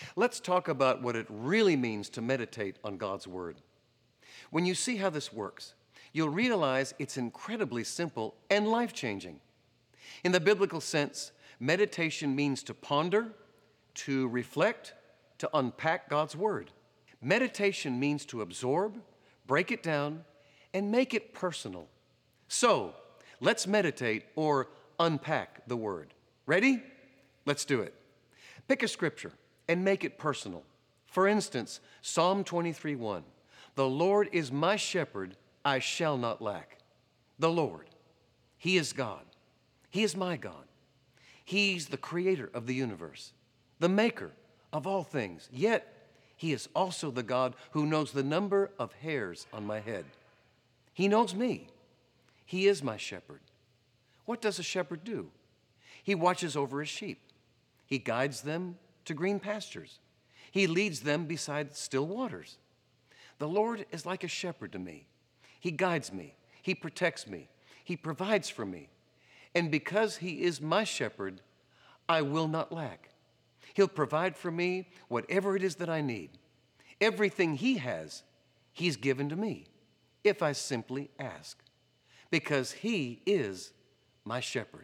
Let's talk about what it really means to meditate on God's Word. When you see how this works, you'll realize it's incredibly simple and life-changing. In the biblical sense, meditation means to ponder, to reflect, to unpack God's Word. Meditation means to absorb, break it down, and make it personal. So, let's meditate or unpack the Word. Ready? Let's do it. Pick a scripture and make it personal. For instance, Psalm 23:1. The Lord is my shepherd, I shall not lack. The Lord, He is God. He is my God. He's the creator of the universe, the maker of all things. Yet, He is also the God who knows the number of hairs on my head. He knows me. He is my shepherd. What does a shepherd do? He watches over his sheep. He guides them to green pastures. He leads them beside still waters. The Lord is like a shepherd to me. He guides me. He protects me. He provides for me. And because He is my shepherd, I will not lack. He'll provide for me whatever it is that I need. Everything He has, He's given to me, if I simply ask, because He is my shepherd.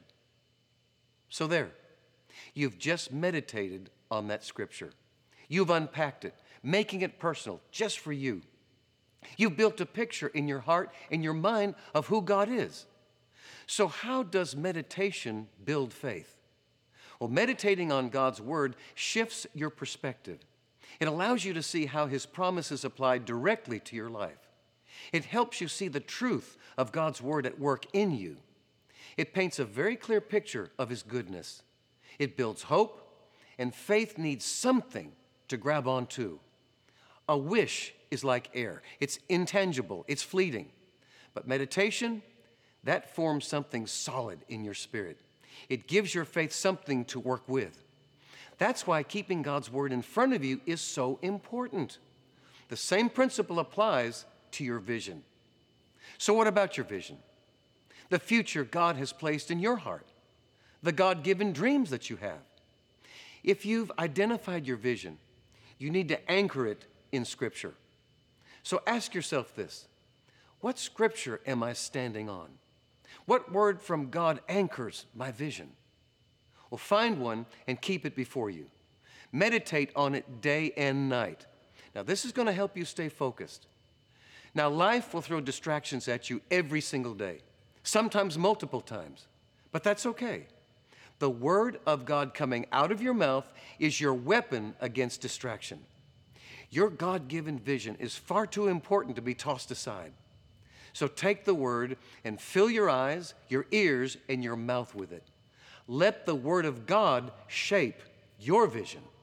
So there, you've just meditated on that scripture. You've unpacked it, making it personal just for you. You've built a picture in your heart and your mind of who God is. So how does meditation build faith? Well, meditating on God's Word shifts your perspective. It allows you to see how His promises apply directly to your life. It helps you see the truth of God's Word at work in you. It paints a very clear picture of His goodness. It builds hope, and faith needs something to grab onto. A wish is like air. It's intangible, it's fleeting. But meditation, that forms something solid in your spirit. It gives your faith something to work with. That's why keeping God's Word in front of you is so important. The same principle applies to your vision. So what about your vision? The future God has placed in your heart, the God-given dreams that you have. If you've identified your vision, you need to anchor it in Scripture. So ask yourself this: what Scripture am I standing on? What word from God anchors my vision? Well, find one and keep it before you. Meditate on it day and night. Now, this is going to help you stay focused. Now, life will throw distractions at you every single day, sometimes multiple times, but that's okay. The Word of God coming out of your mouth is your weapon against distraction. Your God-given vision is far too important to be tossed aside. So take the Word and fill your eyes, your ears, and your mouth with it. Let the Word of God shape your vision.